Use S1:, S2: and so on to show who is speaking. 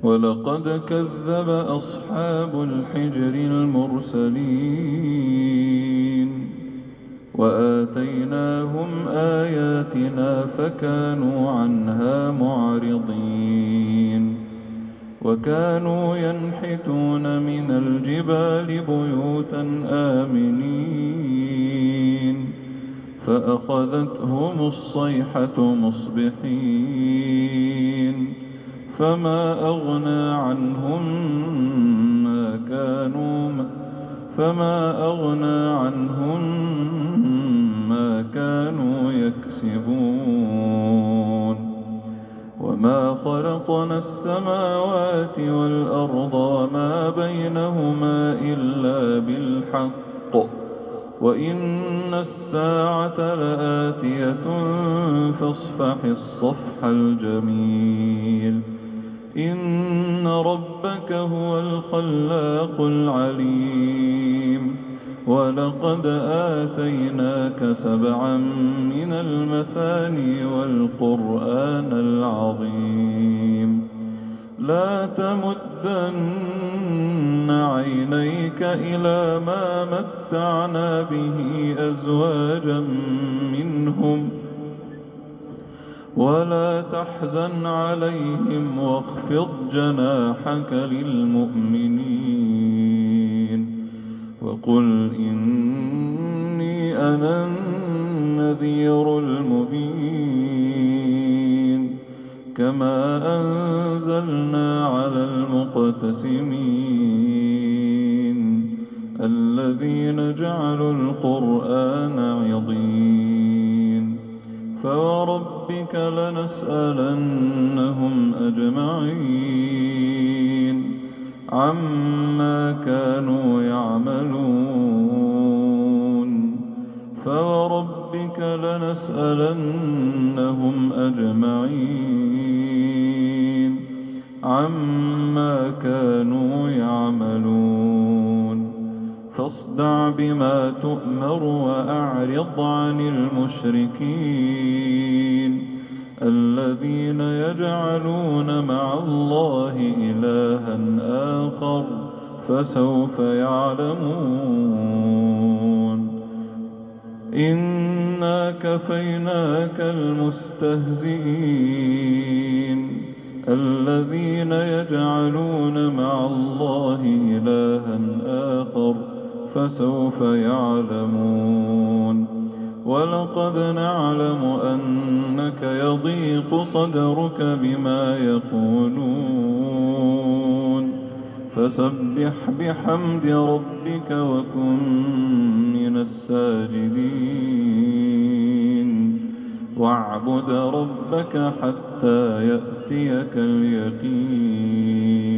S1: ولقد كذب أصحاب الحجر المرسلين وآتيناهم آياتنا فكانوا عنها معرضين وكانوا ينحتون من الجبال بيوتا آمنين فأخذتهم الصيحة مصبحين فما أغنى عنهم ما كانوا يكسبون وما خلقنا السماوات والأرض وما بينهما إلا بالحق وإن الساعة لآتية فاصفح الصفح الجميل إن ربك هو الخلاق العليم ولقد آتيناك 7 من المثاني والقرآن العظيم لا تمدن عينيك إلى ما متعنا به أزواجا منهم ولا تحزن عليهم واخفض جناحك للمؤمنين وقل إني أنا النذير المبين كما أنزلنا على المقتسمين الذين جعلوا القرآن عضين فوربك لنسألنهم أجمعين عما كانوا يعملون فوربك لنسألنهم أجمعين عما كانوا يعملون فاصدع بما تؤمر وأعرض عن المشركين الذين يجعلون مع الله إلها آخر فسوف يعلمون إنا كفيناك المستهزئين الذين يجعلون مع الله إلها آخر فسوف يعلمون ولقد نعلم أنك يضيق صدرك بما يقولون فسبح بحمد ربك وكن من الساجدين واعبد ربك حتى يأتيك اليقين